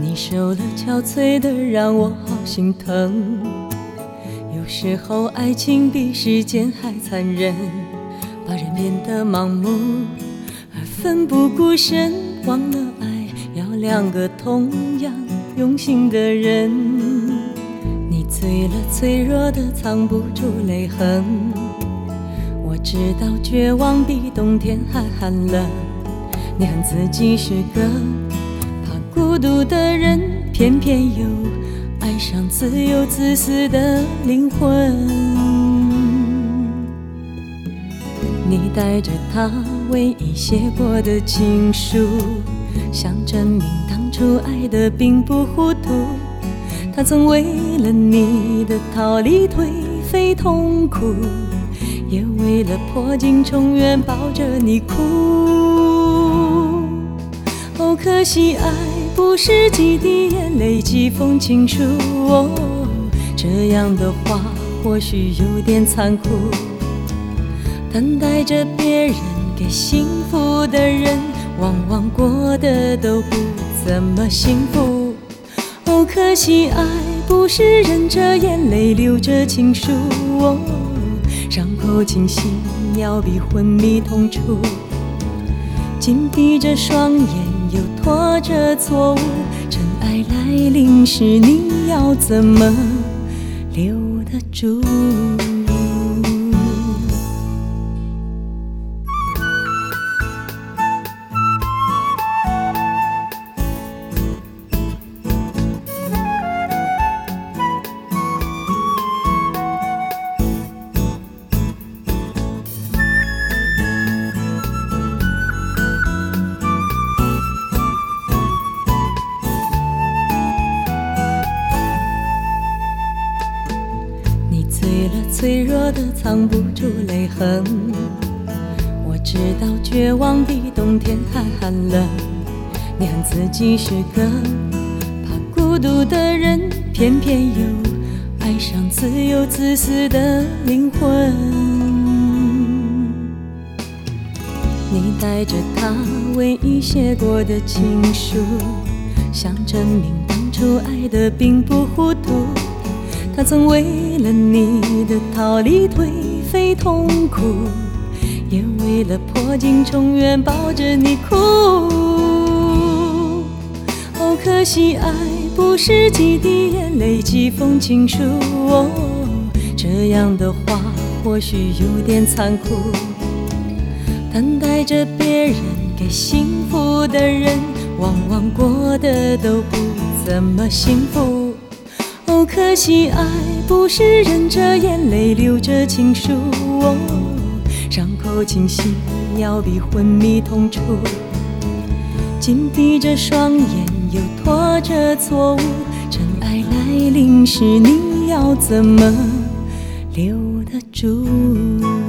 你受了憔悴的让我好心疼。有时候爱情比时间还残忍，把人变得盲目而奋不顾身，忘了爱要两个同样用心的人。你醉了，脆弱的藏不住泪痕。我知道绝望比冬天还寒冷，你恨自己是个怕孤独的人，偏偏又爱上自由自私的灵魂。你带着他唯一写过的情书，想证明当初爱的并不糊涂。他曾为了你的逃离颓废痛苦，也为了破镜重圆抱着你哭。哦，可惜爱不是几滴眼泪几封情书，哦，这样的话或许有点残酷。等待着别人给幸福的人，往往过得都不怎么幸福。哦，可惜爱不是忍着眼泪流着情书，哦，伤口清晰要比昏迷痛楚。紧闭着双眼又拖着错误，真爱来临时你要怎么留得住？醉了，脆弱的藏不住泪痕。我知道绝望比冬天还寒冷，你恨自己是个怕孤独的人，偏偏又爱上自由自私的灵魂。你带着他唯一写过的情书，想证明当初爱的并不糊涂。他曾为了你的逃离颓废痛苦，也为了破镜重圆抱着你哭。哦，可惜爱不是几滴眼泪几封情书，哦，这样的话或许有点残酷。等待着别人给幸福的人，往往过得都不怎么幸福。哦，可惜爱不是忍着眼泪流着情书，哦，伤口清晰要比昏迷痛楚。紧闭着双眼又拖着错误，真爱来临时你要怎么留得住？